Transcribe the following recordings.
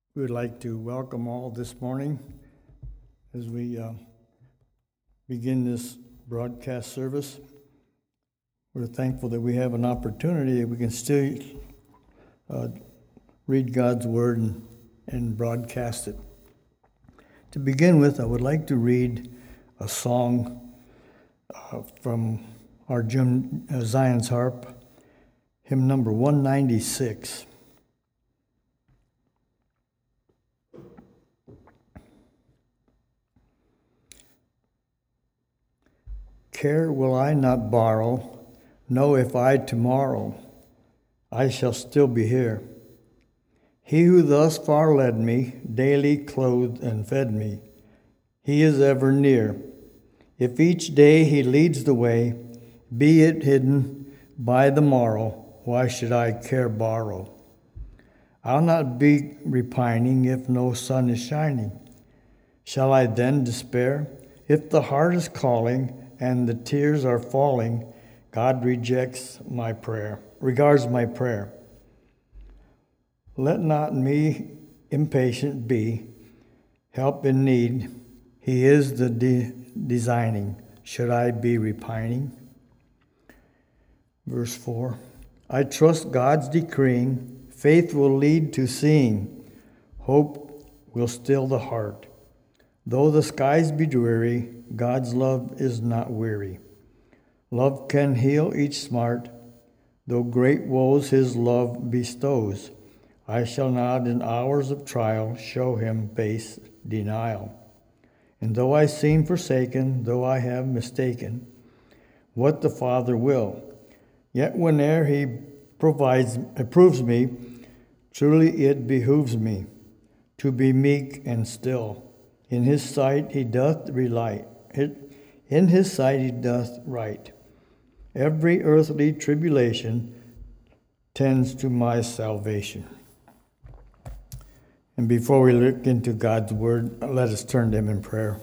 We would like to welcome all this morning as we begin this broadcast service. We're thankful that we have an opportunity that we can still read God's Word and broadcast it. To begin with, I would like to read a song from our Zion's Harp, hymn number 196. Care will I not borrow, know if I tomorrow I shall still be here. He who thus far led me, daily clothed and fed me, he is ever near. If each day he leads the way, be it hidden by the morrow, why should I care borrow? I'll not be repining if no sun is shining. Shall I then despair? If the heart is calling, and the tears are falling, God regards my prayer. Let not me impatient be, help in need, he is the designing. Should I be repining? Verse 4, I trust God's decreeing, faith will lead to seeing, hope will still the heart. Though the skies be dreary, God's love is not weary. Love can heal each smart, though great woes his love bestows. I shall not in hours of trial show him base denial. And though I seem forsaken, though I have mistaken what the Father will, yet whene'er he approves me, truly it behooves me to be meek and still. In his sight he doth right. In his sight he doth right. Every earthly tribulation tends to my salvation. And before we look into God's word, let us turn to him in prayer.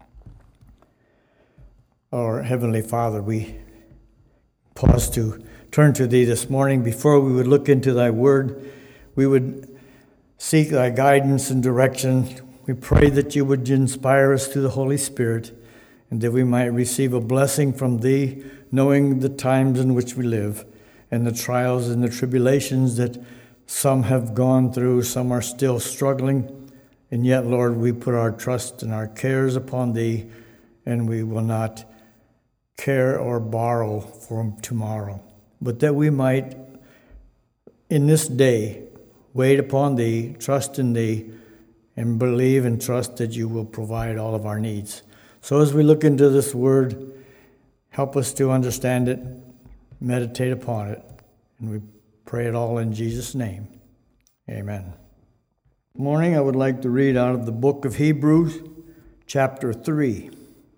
Our Heavenly Father, we pause to turn to thee this morning. Before we would look into thy word, we would seek thy guidance and direction. We pray that you would inspire us through the Holy Spirit and that we might receive a blessing from thee, knowing the times in which we live and the trials and the tribulations that some have gone through, some are still struggling. And yet, Lord, we put our trust and our cares upon thee, and we will not care or borrow from tomorrow, but that we might, in this day, wait upon thee, trust in thee, and believe and trust that you will provide all of our needs. So as we look into this word, help us to understand it, meditate upon it, and we pray it all in Jesus' name. Amen. This morning I would like to read out of the book of Hebrews, chapter 3.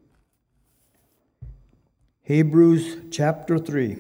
Hebrews, chapter 3.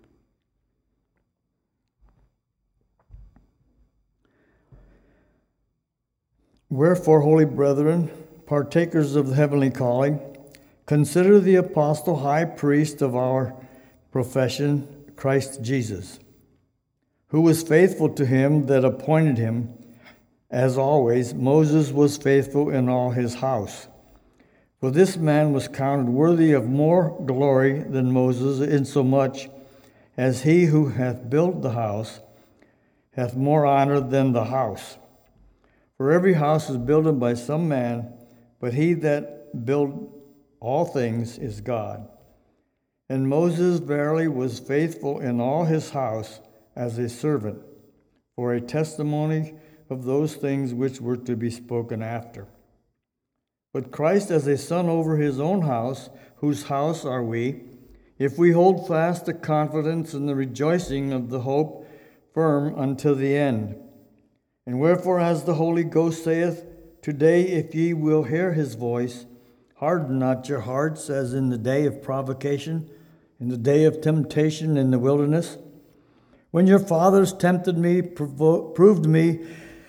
Wherefore, holy brethren, partakers of the heavenly calling, consider the apostle high priest of our profession, Christ Jesus, who was faithful to him that appointed him, as always Moses was faithful in all his house. For this man was counted worthy of more glory than Moses, insomuch as he who hath built the house hath more honor than the house. For every house is builded by some man, but he that built all things is God. And Moses verily was faithful in all his house as a servant, for a testimony of those things which were to be spoken after. But Christ as a son over his own house, whose house are we, if we hold fast the confidence and the rejoicing of the hope firm until the end. And wherefore, as the Holy Ghost saith, Today, if ye will hear his voice, harden not your hearts as in the day of provocation, in the day of temptation in the wilderness, when your fathers tempted me, proved me,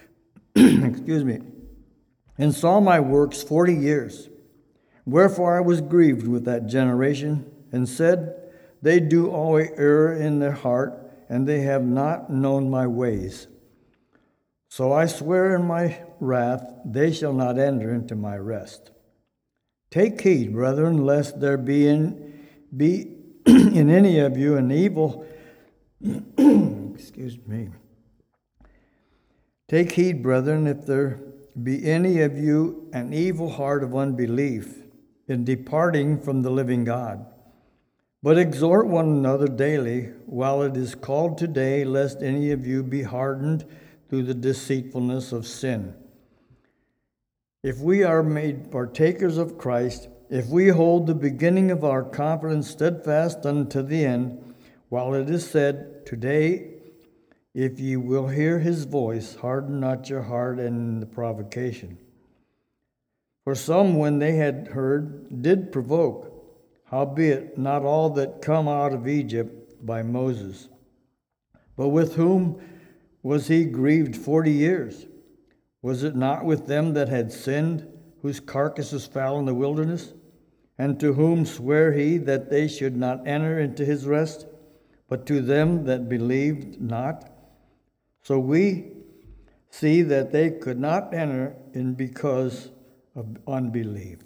and saw my works 40 years. Wherefore I was grieved with that generation, and said, They do always err in their heart, and they have not known my ways. So I swear in my wrath, they shall not enter into my rest. Take heed, brethren, lest there be in any of you an evil excuse me. Take heed, brethren, if there be any of you an evil heart of unbelief in departing from the living God. But exhort one another daily, while it is called today, lest any of you be hardened through the deceitfulness of sin. If we are made partakers of Christ, if we hold the beginning of our confidence steadfast unto the end, while it is said, today, if ye will hear his voice, harden not your heart in the provocation. For some, when they had heard, did provoke, howbeit not all that come out of Egypt by Moses. But with whom was he grieved 40 years? Was it not with them that had sinned, whose carcasses fell in the wilderness? And to whom sware he that they should not enter into his rest, but to them that believed not? So we see that they could not enter in because of unbelief.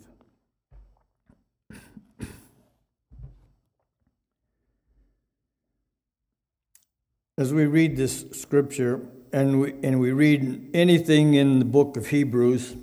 As we read this scripture, and we read anything in the book of Hebrews,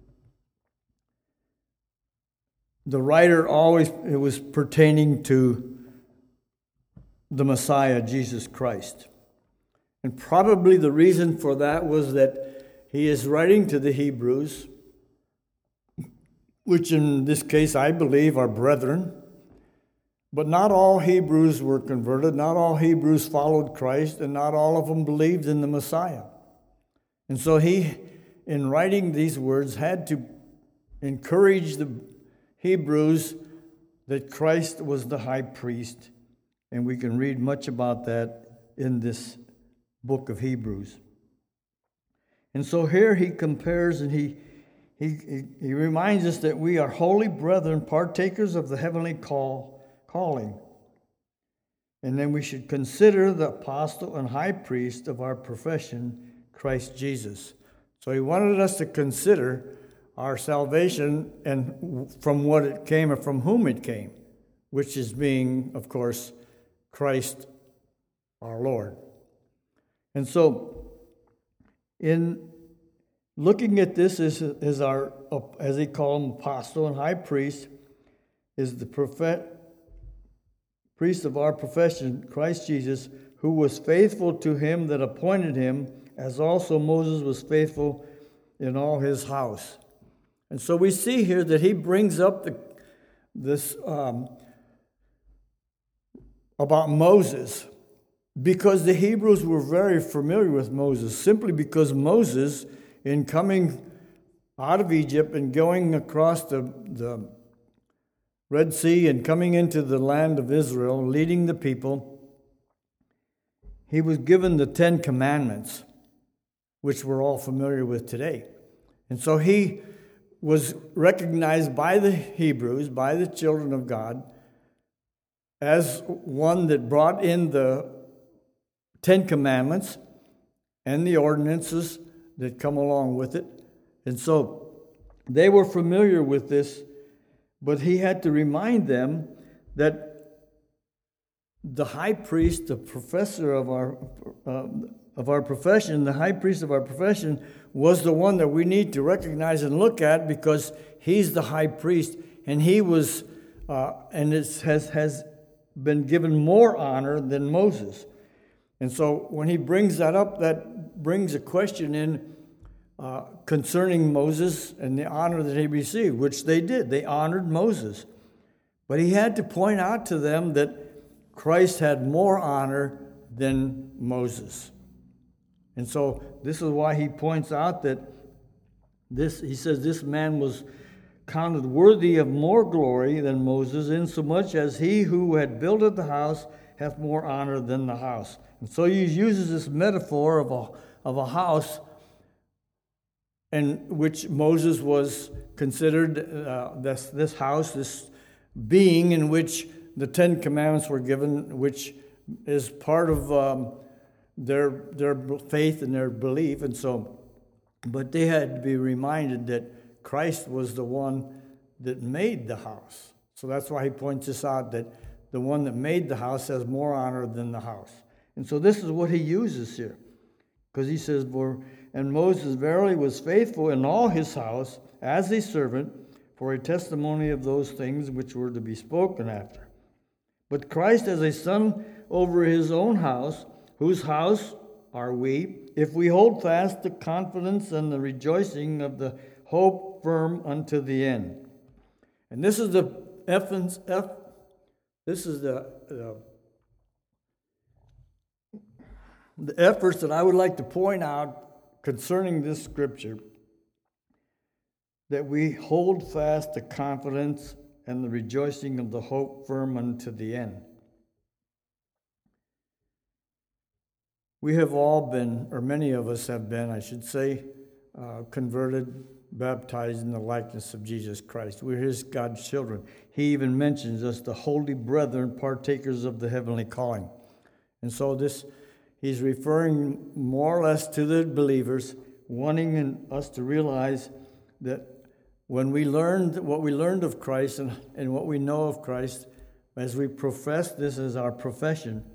the writer always, it was pertaining to the Messiah, Jesus Christ. And probably the reason for that was that he is writing to the Hebrews, which in this case I believe are brethren. But not all Hebrews were converted, not all Hebrews followed Christ, and not all of them believed in the Messiah. And so he, in writing these words, had to encourage the Hebrews that Christ was the high priest. And we can read much about that in this book of Hebrews. And so here he compares and he reminds us that we are holy brethren, partakers of the heavenly calling. And then we should consider the apostle and high priest of our profession, Christ Jesus. So he wanted us to consider our salvation and from what it came or from whom it came, which is being, of course, Christ our Lord. And so in looking at this as our, as he called him, apostle and high priest, is the priest of our profession, Christ Jesus, who was faithful to him that appointed him, as also Moses was faithful in all his house. And so we see here that he brings up this about Moses, because the Hebrews were very familiar with Moses, simply because Moses, in coming out of Egypt and going across the Red Sea and coming into the land of Israel, leading the people, he was given the 10 Commandments, which we're all familiar with today. And so he was recognized by the Hebrews, by the children of God, as one that brought in the 10 Commandments and the ordinances that come along with it. And so they were familiar with this, but he had to remind them that the high priest, the professor of our profession, the high priest of our profession, was the one that we need to recognize and look at, because he's the high priest, and he was, and it has been given more honor than Moses. And so when he brings that up, that brings a question in concerning Moses and the honor that he received, which they did. They honored Moses. But he had to point out to them that Christ had more honor than Moses. And so this is why he points out that he says this man was counted worthy of more glory than Moses, insomuch as he who had builded the house hath more honor than the house. And so he uses this metaphor of a house, in which Moses was considered this house, this being in which the 10 Commandments were given, which is part of their faith and their belief. And so But they had to be reminded that Christ was the one that made the house. So that's why he points this out, that the one that made the house has more honor than the house. And so this is what he uses here. Because he says, and Moses verily was faithful in all his house as a servant for a testimony of those things which were to be spoken after. But Christ as a son over his own house, whose house are we, if we hold fast the confidence and the rejoicing of the hope firm unto the end. And this is the efforts that I would like to point out concerning this scripture, that we hold fast the confidence and the rejoicing of the hope firm unto the end. We have all been, or many of us have been, I should say, converted, baptized in the likeness of Jesus Christ. We're God's children. He even mentions us, the holy brethren, partakers of the heavenly calling. And so he's referring more or less to the believers, wanting us to realize that when we learned what we learned of Christ and what we know of Christ, as we profess this as our profession,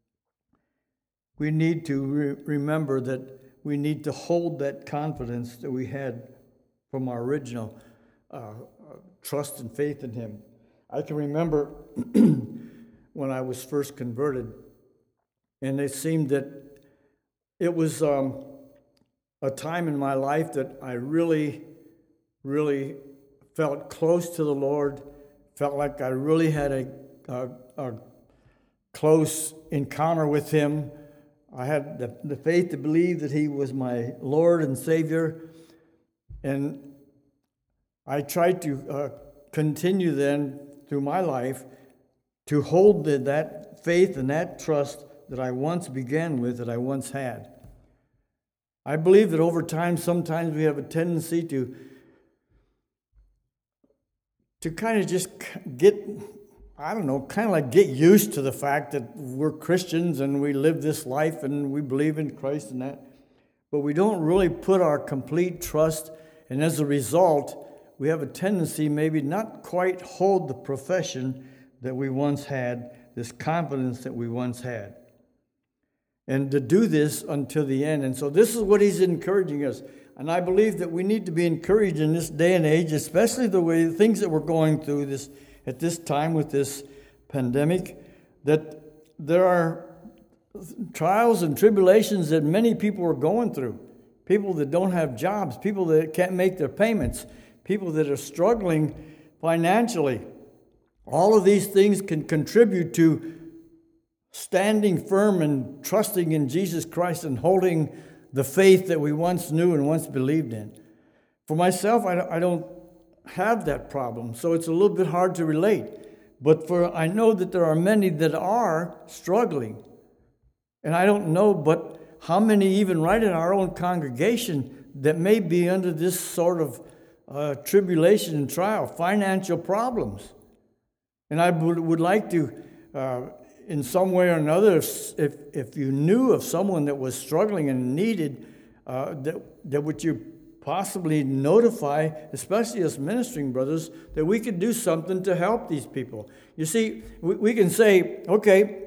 we need to remember that we need to hold that confidence that we had from our original trust and faith in Him. I can remember when I was first converted, and it seemed that it was a time in my life that I really, really felt close to the Lord, felt like I really had a close encounter with Him. I had the faith to believe that He was my Lord and Savior. And I tried to continue then through my life to hold that faith and that trust that I once began with, that I once had. I believe that over time, sometimes we have a tendency to kind of just get used to the fact that we're Christians and we live this life and we believe in Christ and that. But we don't really put our complete trust, and as a result, we have a tendency maybe not quite hold the profession that we once had, this confidence that we once had. And to do this until the end. And so this is what he's encouraging us. And I believe that we need to be encouraged in this day and age, especially the things that we're going through at this time with this pandemic, that there are trials and tribulations that many people are going through. People that don't have jobs, people that can't make their payments, people that are struggling financially. All of these things can contribute to standing firm and trusting in Jesus Christ and holding the faith that we once knew and once believed in. For myself, I don't have that problem, so it's a little bit hard to relate. But I know that there are many that are struggling. And I don't know but how many even right in our own congregation that may be under this sort of tribulation and trial, financial problems. And I would like to, in some way or another, if you knew of someone that was struggling and needed, that would you possibly notify, especially us ministering brothers, that we could do something to help these people. You see, we can say, okay,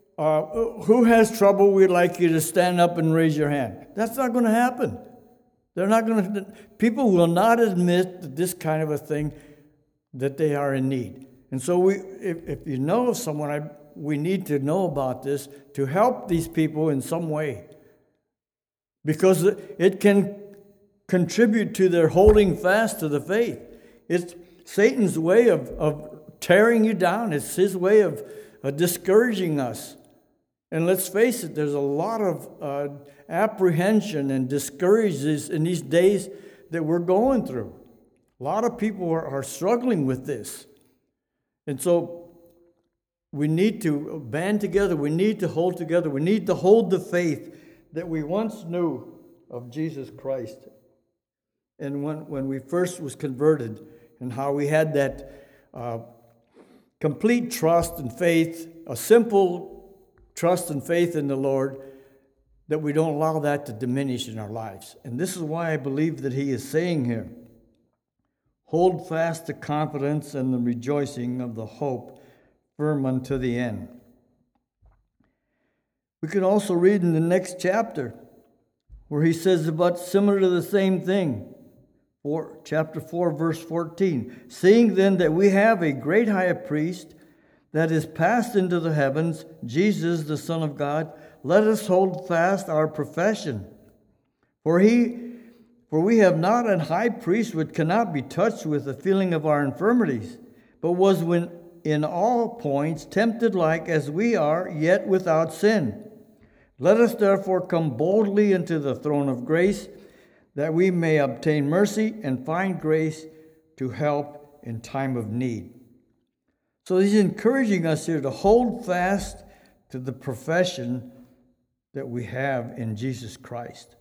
who has trouble? We'd like you to stand up and raise your hand. That's not going to happen. They're not going to. People will not admit that this kind of a thing, that they are in need. And so if you know of someone, we need to know about this to help these people in some way, because it can contribute to their holding fast to the faith. It's Satan's way of tearing you down. It's his way of discouraging us. And let's face it, there's a lot of apprehension and discouragements in these days that we're going through. A lot of people are struggling with this. And so we need to band together. We need to hold together. We need to hold the faith that we once knew of Jesus Christ. And when we first was converted, and how we had that complete trust and faith, a simple trust and faith in the Lord, that we don't allow that to diminish in our lives. And this is why I believe that he is saying here, hold fast the confidence and the rejoicing of the hope firm unto the end. We can also read in the next chapter where he says about similar to the same thing. Chapter 4, verse 14. Seeing then that we have a great high priest that is passed into the heavens, Jesus, the Son of God, let us hold fast our profession. For we have not an high priest which cannot be touched with the feeling of our infirmities, but was in all points tempted like as we are, yet without sin. Let us therefore come boldly into the throne of grace, that we may obtain mercy and find grace to help in time of need. So he's encouraging us here to hold fast to the profession that we have in Jesus Christ.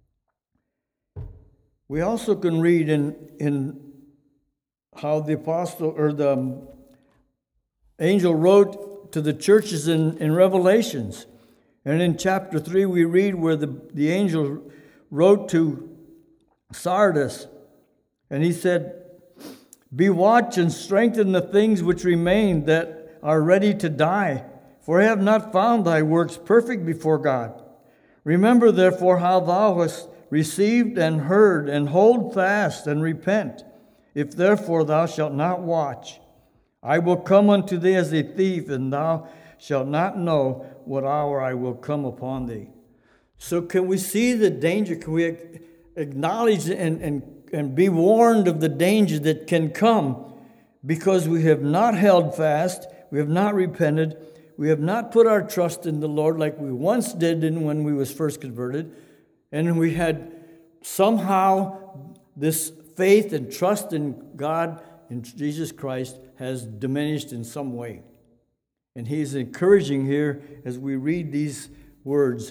We also can read in how the apostle or the angel wrote to the churches in Revelations. And in chapter 3, we read where the angel wrote to Sardis, and he said, be watch and strengthen the things which remain that are ready to die, for I have not found thy works perfect before God. Remember therefore how thou hast received and heard, and hold fast and repent. If therefore thou shalt not watch, I will come unto thee as a thief, and thou shalt not know what hour I will come upon thee. So can we see the danger? Can we acknowledge and be warned of the danger that can come because we have not held fast, we have not repented, we have not put our trust in the Lord like we once did when we was first converted, and we had somehow this faith and trust in God, in Jesus Christ, has diminished in some way. And he's encouraging here as we read these words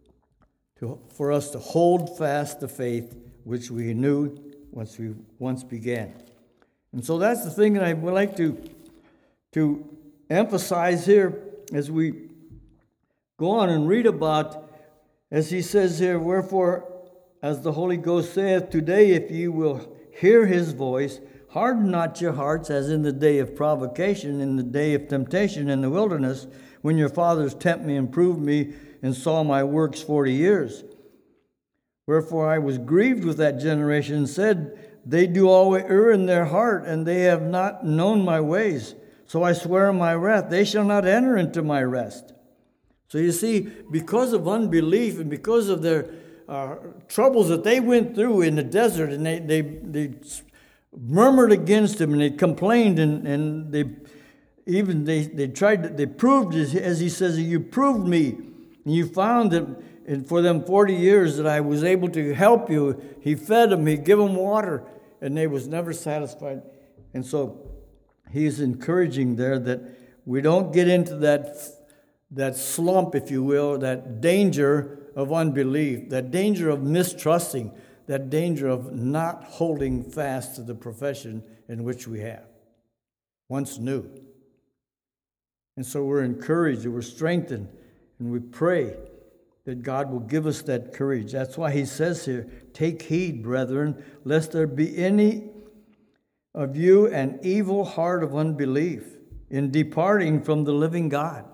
for us to hold fast the faith which we knew once began. And so that's the thing that I would like to emphasize here as we go on and read about, as he says here, wherefore, as the Holy Ghost saith, today if you will hear his voice, harden not your hearts as in the day of provocation, in the day of temptation in the wilderness, when your fathers tempt me and proved me and saw my works 40 years. Wherefore I was grieved with that generation and said, they do always err in their heart, and they have not known my ways. So I swear in my wrath, they shall not enter into my rest. So you see, because of unbelief and because of their troubles that they went through in the desert, and they murmured against him, and they complained, and they proved, as he says, you proved me, and you found that for them 40 years that I was able to help you. He fed them, he gave them water, and they was never satisfied. And so he's encouraging there that we don't get into that slump, if you will, that danger of unbelief, that danger of mistrusting, that danger of not holding fast to the profession in which we have once knew. And so we're encouraged, we're strengthened, and we pray that God will give us that courage. That's why he says here, take heed, brethren, lest there be any of you an evil heart of unbelief in departing from the living God.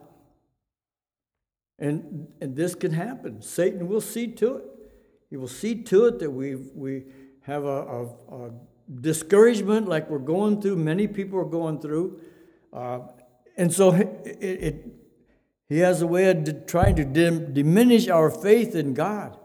And this can happen. Satan will see to it. He will see to it that we have a discouragement like we're going through, many people are going through. And so he has a way of trying to diminish our faith in God.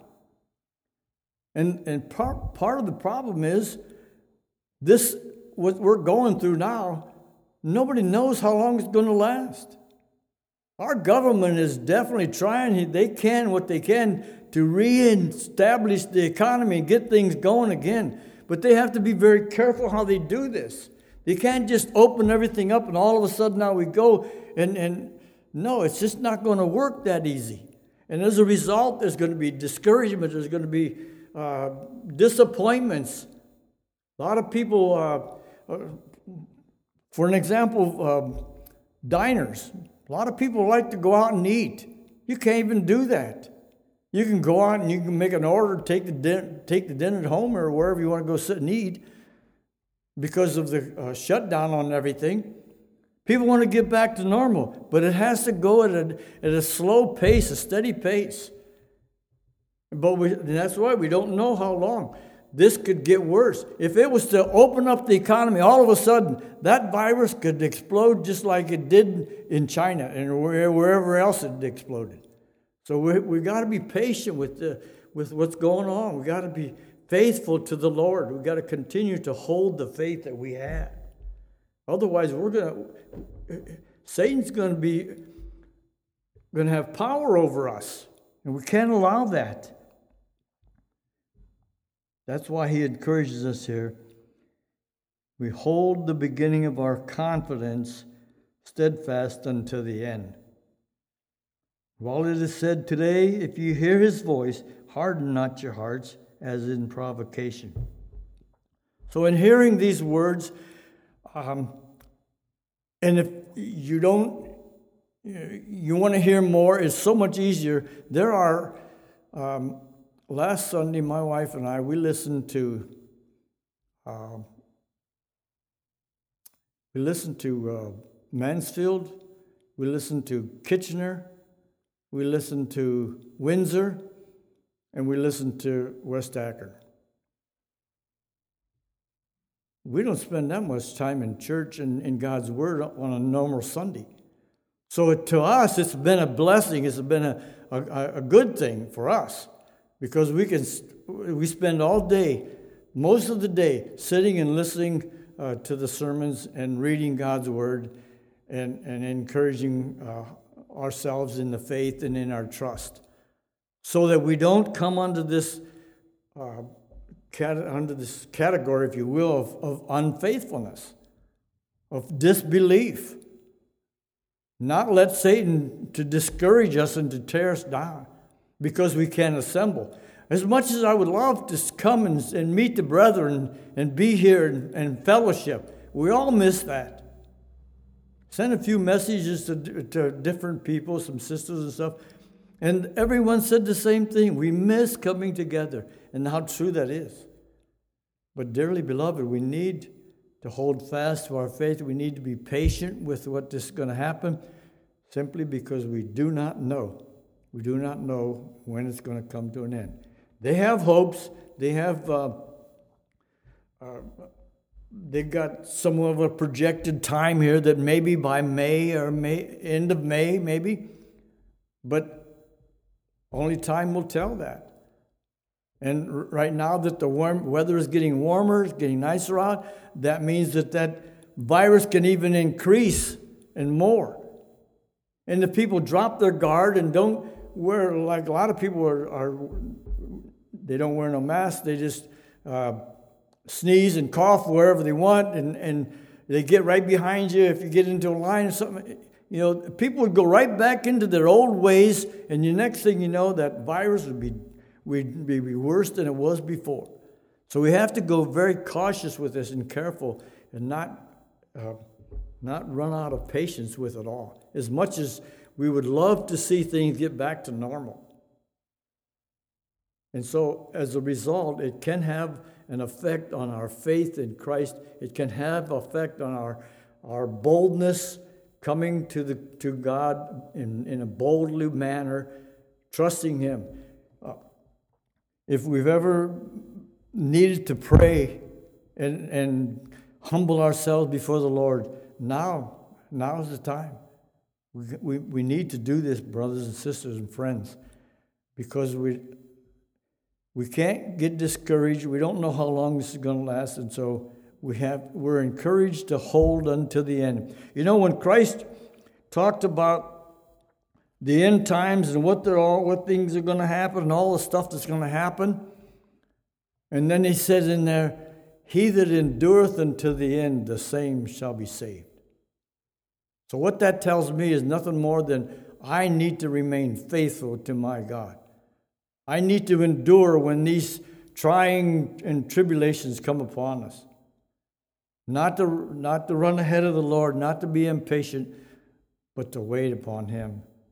And part of the problem is this, what we're going through now, nobody knows how long it's going to last. Our government is definitely trying what they can to reestablish the economy and get things going again. But they have to be very careful how they do this. They can't just open everything up and all of a sudden now we go and no, it's just not going to work that easy. And as a result, there's going to be discouragement. There's going to be disappointments. A lot of people, for an example, diners. A lot of people like to go out and eat. You can't even do that. You can go out and you can make an order, take the dinner at home or wherever you want to go sit and eat because of the shutdown on everything. People want to get back to normal, but it has to go at a slow pace, a steady pace. But that's why we don't know how long. This could get worse. If it was to open up the economy, all of a sudden, that virus could explode just like it did in China and wherever else it exploded. So we got to be patient with what's going on. We got to be faithful to the Lord. We got to continue to hold the faith that we have. Otherwise, Satan's going to have power over us, and we can't allow that. That's why he encourages us here. We hold the beginning of our confidence steadfast unto the end. While it is said today, if you hear his voice, harden not your hearts as in provocation. So in hearing these words, and if you don't, you want to hear more, it's so much easier. There are... Last Sunday, my wife and I, we listened to Mansfield, we listened to Kitchener, we listened to Windsor, and we listened to West Akron. We don't spend that much time in church and in God's Word on a normal Sunday. So to us, it's been a blessing. It's been a good thing for us. Because we spend all day, most of the day, sitting and listening to the sermons and reading God's Word and encouraging ourselves in the faith and in our trust, so that we don't come under this category, if you will, of unfaithfulness, of disbelief. Not let Satan to discourage us and to tear us down, because we can't assemble. As much as I would love to come and meet the brethren and be here and fellowship, we all miss that. Sent a few messages to different people, some sisters and stuff, and everyone said the same thing. We miss coming together, and how true that is. But dearly beloved, we need to hold fast to our faith. We need to be patient with what is going to happen, simply because we do not know. We do not know when it's going to come to an end. They have hopes. They have, they've got somewhat of a projected time here that maybe by May, end of May, maybe. But only time will tell that. And right now that the weather is getting warmer, it's getting nicer out, that means that virus can even increase and more. And if people drop their guard and don't wear, like a lot of people are they don't wear no mask. They just sneeze and cough wherever they want, and they get right behind you if you get into a line or something. You know, people would go right back into their old ways, and the next thing you know, that virus would be worse than it was before. So we have to go very cautious with this and careful, and not run out of patience with it all. As much as we would love to see things get back to normal. And so, as a result, it can have an effect on our faith in Christ. It can have effect on our boldness, coming to God in a boldly manner, trusting Him. If we've ever needed to pray and humble ourselves before the Lord, now is the time. We need to do this, brothers and sisters and friends, because we can't get discouraged. We don't know how long this is going to last, and so we're encouraged to hold until the end. You know, when Christ talked about the end times and what things are going to happen and all the stuff that's going to happen, and then He says in there, "He that endureth unto the end, the same shall be saved." So what that tells me is nothing more than I need to remain faithful to my God. I need to endure when these trying and tribulations come upon us. Not to run ahead of the Lord, not to be impatient, but to wait upon Him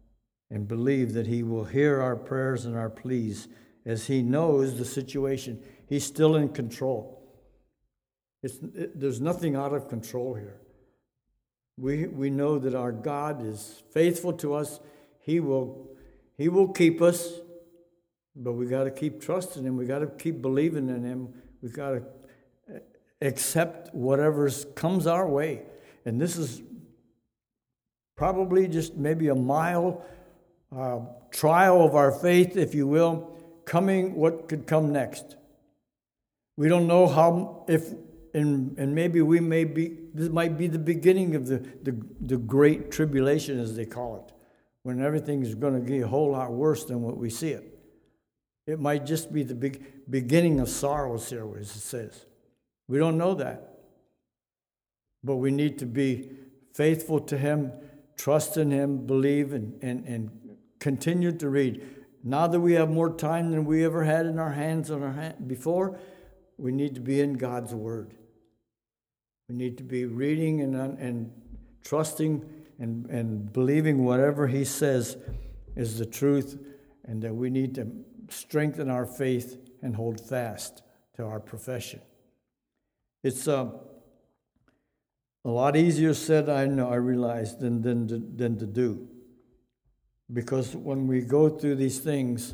and believe that He will hear our prayers and our pleas as He knows the situation. He's still in control. There's nothing out of control here. We know that our God is faithful to us. He will keep us, but we got to keep trusting Him. We got to keep believing in Him. We got to accept whatever comes our way. And this is probably just maybe a mild trial of our faith, if you will, coming what could come next. We don't know how, and maybe this might be the beginning of the great tribulation, as they call it, when everything is going to get a whole lot worse than what we see it. It might just be the beginning of sorrows here, as it says. We don't know that. But we need to be faithful to Him, trust in Him, believe, and continue to read. Now that we have more time than we ever had in our hands before, we need to be in God's Word. We need to be reading and trusting and believing whatever He says is the truth, and that we need to strengthen our faith and hold fast to our profession. It's a lot easier said, I realize, than to do. Because when we go through these things,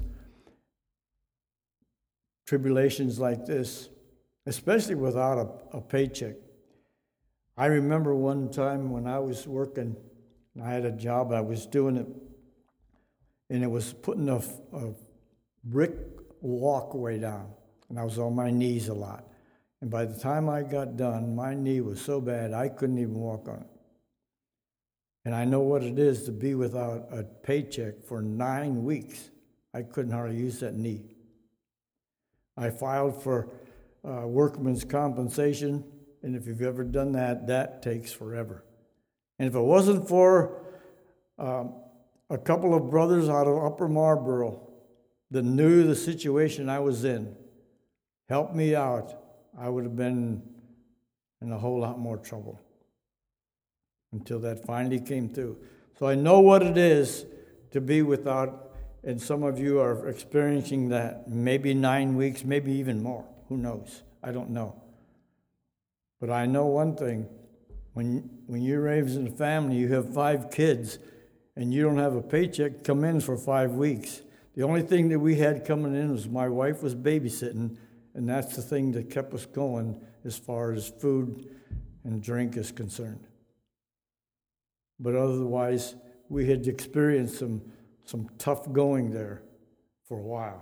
tribulations like this, especially without a paycheck. I remember one time when I was working, I had a job, I was doing it, and it was putting a brick walkway down, and I was on my knees a lot. And by the time I got done, my knee was so bad I couldn't even walk on it. And I know what it is to be without a paycheck for 9 weeks. I couldn't hardly use that knee. I filed for workman's compensation, and if you've ever done that, that takes forever. And if it wasn't for a couple of brothers out of Upper Marlboro that knew the situation I was in, helped me out, I would have been in a whole lot more trouble until that finally came through. So I know what it is to be without, and some of you are experiencing that, maybe 9 weeks, maybe even more. Who knows? I don't know. But I know one thing. When you're raising a family, you have 5 kids, and you don't have a paycheck come in for 5 weeks. The only thing that we had coming in was my wife was babysitting, and that's the thing that kept us going as far as food and drink is concerned. But otherwise, we had experienced some tough going there for a while.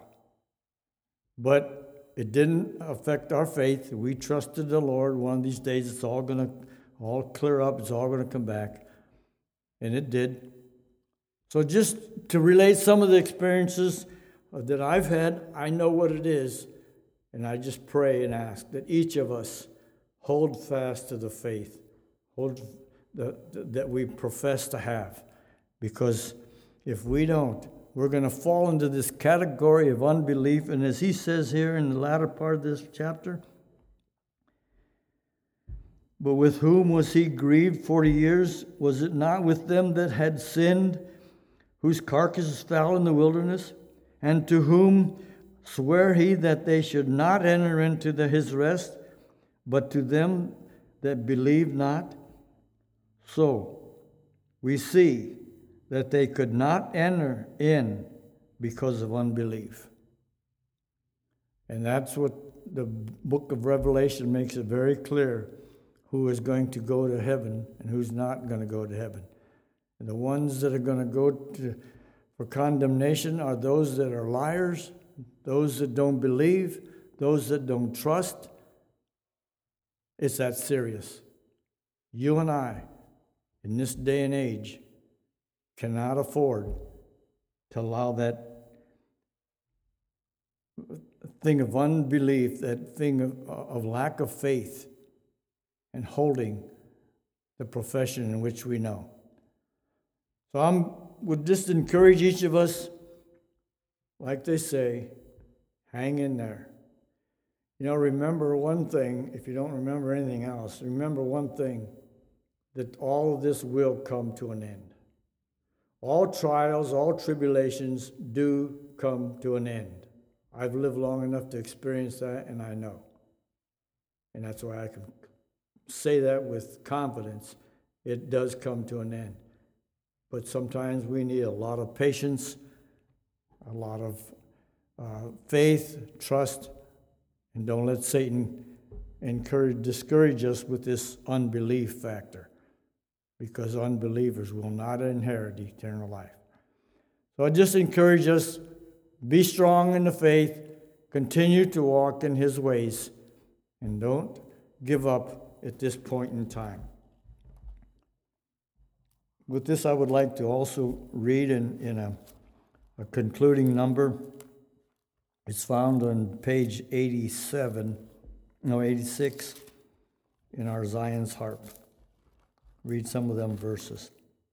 But it didn't affect our faith. We trusted the Lord. One of these days, it's all going to all clear up. It's all going to come back. And it did. So just to relate some of the experiences that I've had, I know what it is. And I just pray and ask that each of us hold fast to the faith, that we profess to have. Because if we don't, we're going to fall into this category of unbelief. And as he says here in the latter part of this chapter, but with whom was he grieved 40 years? Was it not with them that had sinned, whose carcasses fell in the wilderness? And to whom sware he that they should not enter into his rest, but to them that believe not? So we see that they could not enter in because of unbelief. And that's what the book of Revelation makes it very clear, who is going to go to heaven and who's not going to go to heaven. And the ones that are going to go for condemnation are those that are liars, those that don't believe, those that don't trust. It's that serious. You and I, in this day and age, cannot afford to allow that thing of unbelief, that thing of lack of faith, and holding the profession in which we know. So I would just encourage each of us, like they say, hang in there. You know, remember one thing, if you don't remember anything else, remember one thing, that all of this will come to an end. all trials, all tribulations do come to an end. I've lived long enough to experience that, and I know. And that's why I can say that with confidence. It does come to an end. But sometimes we need a lot of patience, a lot of faith, trust, and don't let Satan discourage us with this unbelief factor, because unbelievers will not inherit eternal life. So I just encourage us, be strong in the faith, continue to walk in His ways, and don't give up at this point in time. With this, I would like to also read in a concluding number. It's found on page 86 in our Zion's Harp. Read some of them verses.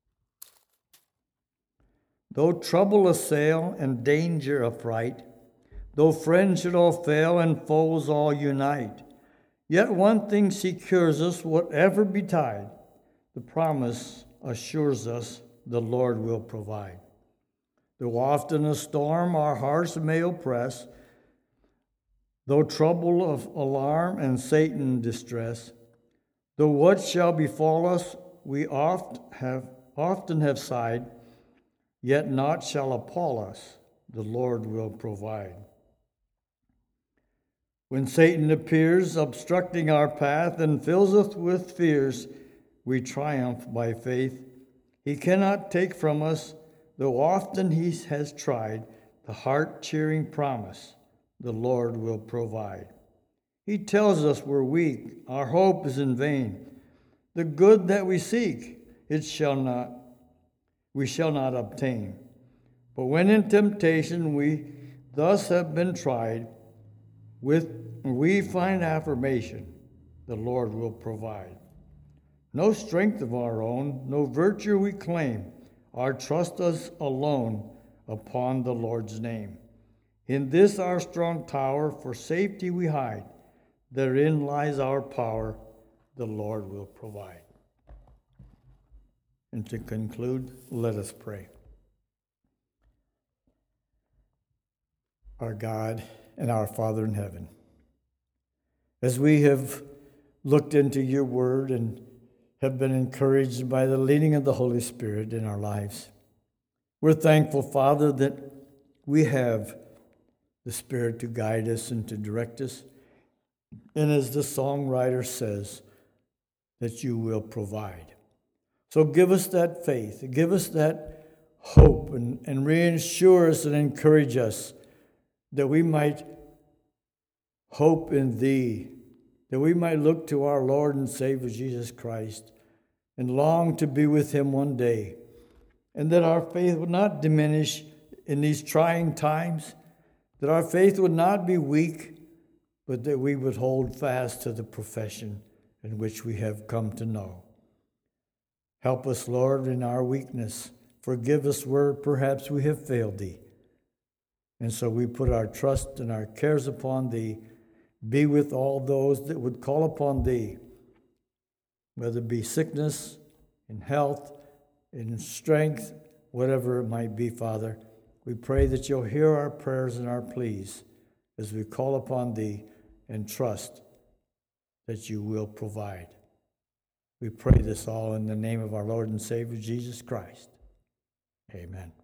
Though trouble assail and danger affright, though friends should all fail and foes all unite, yet one thing secures us, whatever betide, the promise assures us the Lord will provide. Though often a storm our hearts may oppress, though trouble of alarm and Satan distress, though what shall befall us we often have sighed, yet naught shall appall us, the Lord will provide. When Satan appears, obstructing our path, and fills us with fears, we triumph by faith. He cannot take from us, though often he has tried, the heart-cheering promise, the Lord will provide. He tells us we're weak, our hope is in vain. The good that we seek, we shall not obtain. But when in temptation we thus have been tried, we find affirmation, the Lord will provide. No strength of our own, no virtue we claim, our trust is alone upon the Lord's name. In this our strong tower, for safety we hide. Therein lies our power, the Lord will provide. And to conclude, let us pray. Our God and our Father in heaven, as we have looked into your word and have been encouraged by the leading of the Holy Spirit in our lives, we're thankful, Father, that we have the Spirit to guide us and to direct us. And as the songwriter says, that you will provide. So give us that faith, give us that hope, and reassure us and encourage us that we might hope in thee, that we might look to our Lord and Savior Jesus Christ and long to be with him one day, and that our faith would not diminish in these trying times, that our faith would not be weak, but that we would hold fast to the profession in which we have come to know. Help us, Lord, in our weakness. Forgive us where perhaps we have failed thee. And so we put our trust and our cares upon thee. Be with all those that would call upon thee, whether it be sickness, in health, in strength, whatever it might be, Father. We pray that you'll hear our prayers and our pleas as we call upon thee and trust that you will provide. We pray this all in the name of our Lord and Savior, Jesus Christ. Amen.